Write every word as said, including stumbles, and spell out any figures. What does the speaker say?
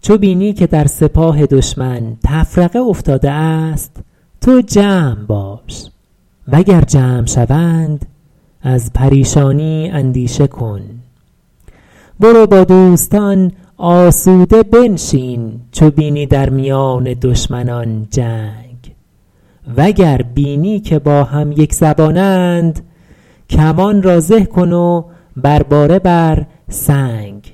چو بینی که در سپاه دشمن تفرقه افتاده است تو جمع باش و گر جمع شوند از پریشانی اندیشه کن. برو با دوستان آسوده بنشین چو بینی در میان دشمنان جنگ. و گر بینی که با هم یک زبانند کمان را زه کن و بر باره بر سنگ.